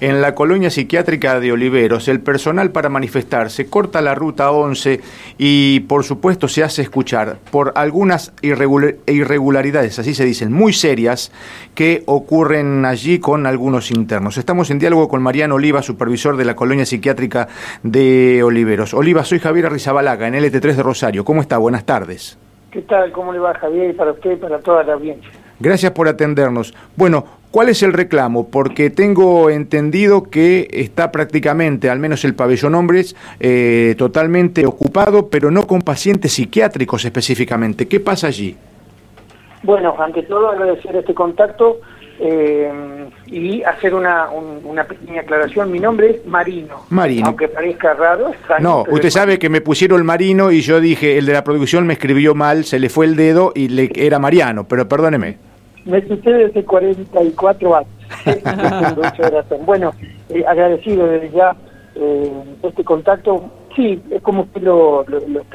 en la colonia psiquiátrica de Oliveros, el personal para manifestarse corta la ruta 11 y, por supuesto, se hace escuchar por algunas irregularidades, así se dicen, muy serias, que ocurren allí con algunos internos. Estamos en diálogo con Mariano Oliva, supervisor de la colonia psiquiátrica de Oliveros. Oliva, soy Javier Arrizabalaga, en LT3 de Rosario. ¿Cómo está? Buenas tardes. ¿Qué tal? ¿Cómo le va, Javier? Y para usted y para toda la audiencia. Gracias por atendernos. Bueno, ¿cuál es el reclamo? Porque tengo entendido que está prácticamente, al menos el pabellón hombres, totalmente ocupado, pero no con pacientes psiquiátricos específicamente. ¿Qué pasa allí? Bueno, ante todo agradecer este contacto y hacer una pequeña aclaración. Mi nombre es Marino. Marino. Aunque parezca raro. Extraño, no, usted sabe que me pusieron Marino y yo dije, el de la producción me escribió mal, se le fue el dedo y era Mariano, pero perdóneme. Me sucede desde 44 años. Bueno, agradecido desde ya este contacto. Sí, es como usted lo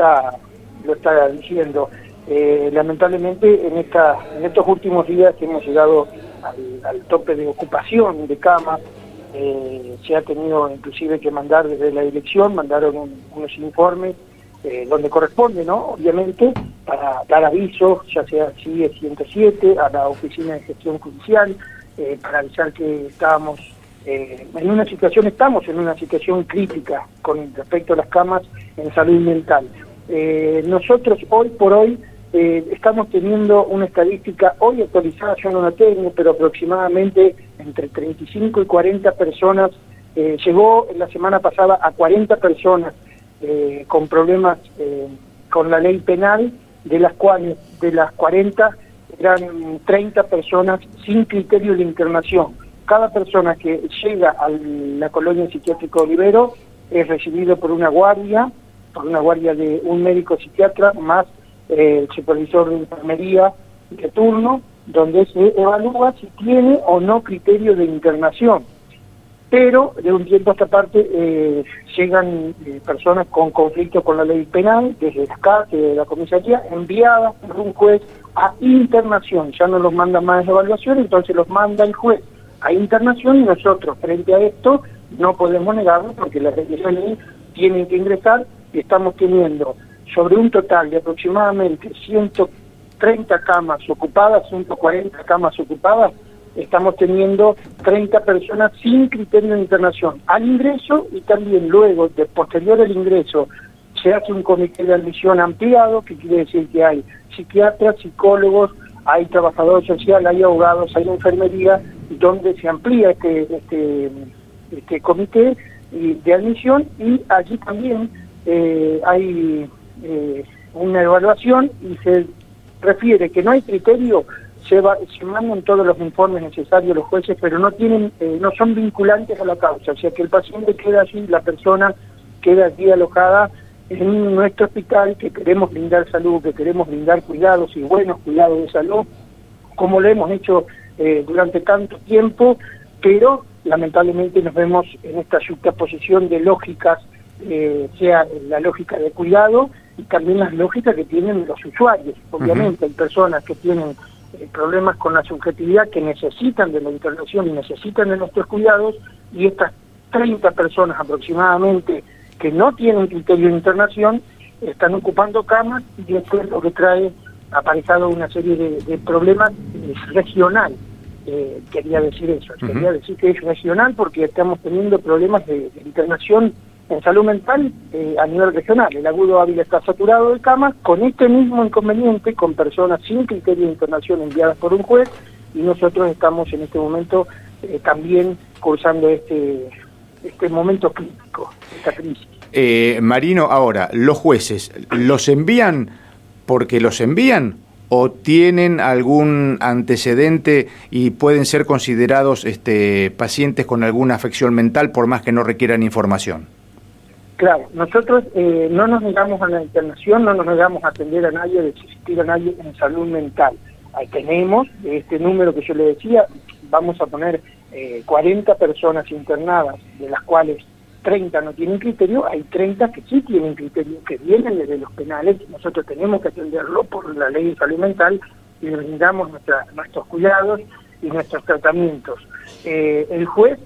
está diciendo. Lamentablemente en estos últimos días hemos llegado al tope de ocupación de camas. Se ha tenido inclusive que mandar desde la dirección, mandaron unos informes donde corresponde, ¿no? Obviamente, para dar avisos, ya sea CIE 107, a la Oficina de Gestión Judicial, para avisar que estamos en una situación crítica con respecto a las camas en salud mental. Nosotros hoy por hoy estamos teniendo una estadística hoy actualizada, yo no la tengo, pero aproximadamente entre 35 y 40 personas, llegó la semana pasada a 40 personas con problemas con la ley penal, de las cuales de las 40 eran 30 personas sin criterio de internación. Cada persona que llega a la colonia psiquiátrica Olivero es recibido por una guardia de un médico psiquiatra más el supervisor de enfermería de turno, donde se evalúa si tiene o no criterio de internación. Pero de un tiempo a esta parte llegan personas con conflicto con la ley penal, desde las cárceles, de la comisaría, enviadas por un juez a internación. Ya no los manda más de evaluación, entonces los manda el juez a internación y nosotros, frente a esto, no podemos negarlo porque las leyes tienen que ingresar y estamos teniendo sobre un total de aproximadamente 130 camas ocupadas, 140 camas ocupadas, estamos teniendo 30 personas sin criterio de internación al ingreso, y también luego, posterior al ingreso, se hace un comité de admisión ampliado, que quiere decir que hay psiquiatras, psicólogos, hay trabajador social, hay abogados, hay enfermería, donde se amplía este comité de admisión, y allí también hay una evaluación y se refiere que no hay criterio. Se mandan todos los informes necesarios a los jueces, pero no son vinculantes a la causa, o sea que el paciente queda allí, la persona queda allí alojada en nuestro hospital, que queremos brindar salud, que queremos brindar cuidados y buenos cuidados de salud, como lo hemos hecho durante tanto tiempo, pero lamentablemente nos vemos en esta juxtaposición de lógicas, sea la lógica de cuidado y también las lógicas que tienen los usuarios. Obviamente hay personas que tienen problemas con la subjetividad, que necesitan de la internación y necesitan de nuestros cuidados, y estas 30 personas aproximadamente que no tienen criterio de internación están ocupando camas, y esto es lo que trae aparejado una serie de problemas regional. Quería decir eso, quería decir que es regional porque estamos teniendo problemas de internación en salud mental a nivel regional. El Agudo Ávila está saturado de camas, con este mismo inconveniente, con personas sin criterio de internación enviadas por un juez, y nosotros estamos en este momento también cursando este momento crítico, esta crisis. Marino, ahora, ¿los jueces los envían porque los envían o tienen algún antecedente y pueden ser considerados pacientes con alguna afección mental por más que no requieran información? Claro, nosotros no nos negamos a la internación, no nos negamos a atender a nadie, de asistir a nadie en salud mental. Ahí tenemos este número que yo le decía, vamos a poner 40 personas internadas, de las cuales 30 no tienen criterio, hay 30 que sí tienen criterio, que vienen desde los penales. Nosotros tenemos que atenderlo por la ley de salud mental y brindamos nuestros cuidados y nuestros tratamientos. El juez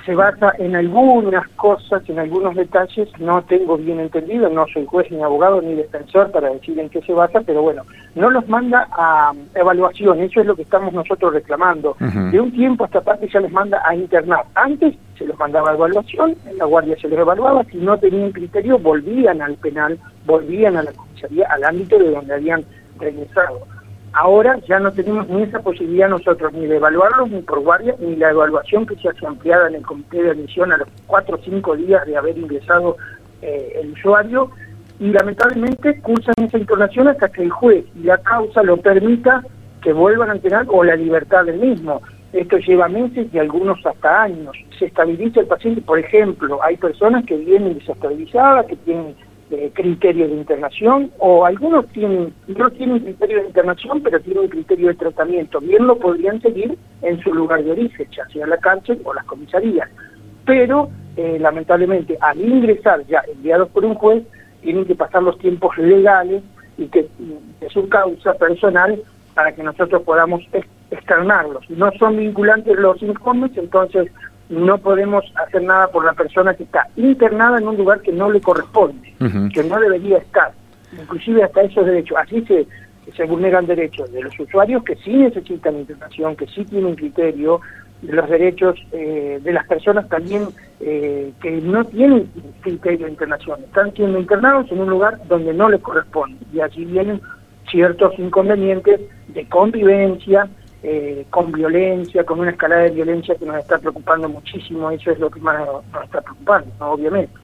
se basa en algunas cosas, en algunos detalles, no tengo bien entendido, no soy juez ni abogado ni defensor para decir en qué se basa, pero bueno, no los manda a evaluación, eso es lo que estamos nosotros reclamando. De un tiempo a esta parte ya les manda a internar. Antes se los mandaba a evaluación, en la guardia se los evaluaba, si no tenían criterio volvían al penal, volvían a la comisaría, al ámbito de donde habían regresado. Ahora ya no tenemos ni esa posibilidad nosotros, ni de evaluarlos, ni por guardia, ni la evaluación que se hace ampliada en el comité de admisión a los 4 o 5 días de haber ingresado el usuario, y lamentablemente cursan esa internación hasta que el juez y la causa lo permita que vuelvan al penal o la libertad del mismo. Esto lleva meses y algunos hasta años. Se estabiliza el paciente, por ejemplo, hay personas que vienen desestabilizadas, que tienen criterio de internación, o algunos no tienen criterio de internación, pero tienen criterio de tratamiento. Bien lo podrían seguir en su lugar de origen, ya sea la cárcel o las comisarías. Pero, lamentablemente, al ingresar ya enviados por un juez, tienen que pasar los tiempos legales y que de su causa personal para que nosotros podamos externarlos. No son vinculantes los informes, entonces no podemos hacer nada por la persona que está internada en un lugar que no le corresponde, que no debería estar, inclusive hasta esos derechos. Así se vulneran derechos de los usuarios que sí necesitan internación, que sí tienen criterio, de los derechos de las personas también que no tienen criterio de internación, están siendo internados en un lugar donde no les corresponde, y allí vienen ciertos inconvenientes de convivencia, con violencia, con una escalada de violencia que nos está preocupando muchísimo. Eso es lo que más nos está preocupando, ¿no? Obviamente.